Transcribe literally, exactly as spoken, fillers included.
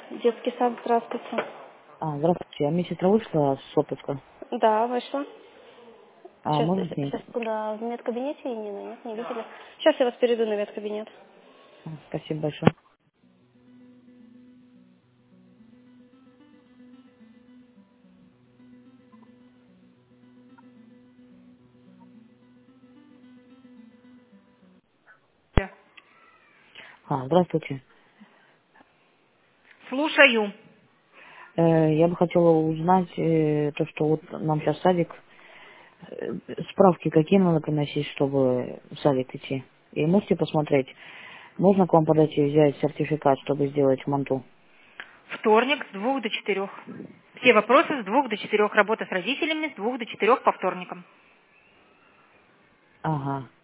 Детский сад, здравствуйте. А, здравствуйте, а мне сестра вышла с отпуска. Да, вышла. А, Сейчас, можно с ней? сейчас куда? В медкабинете Нина? Нет, не видели. Сейчас я вас перейду на медкабинет. А, спасибо большое. Да. А, здравствуйте. Слушаю. Э, я бы хотела узнать э, то, что вот нам сейчас садик, э, справки какие надо приносить, чтобы в садик идти. И можете посмотреть, можно к вам подойти и взять сертификат, чтобы сделать манту? Вторник с двух до четырех. Все вопросы с двух до четырех. Работа с родителями с двух до четырех по вторникам. Ага.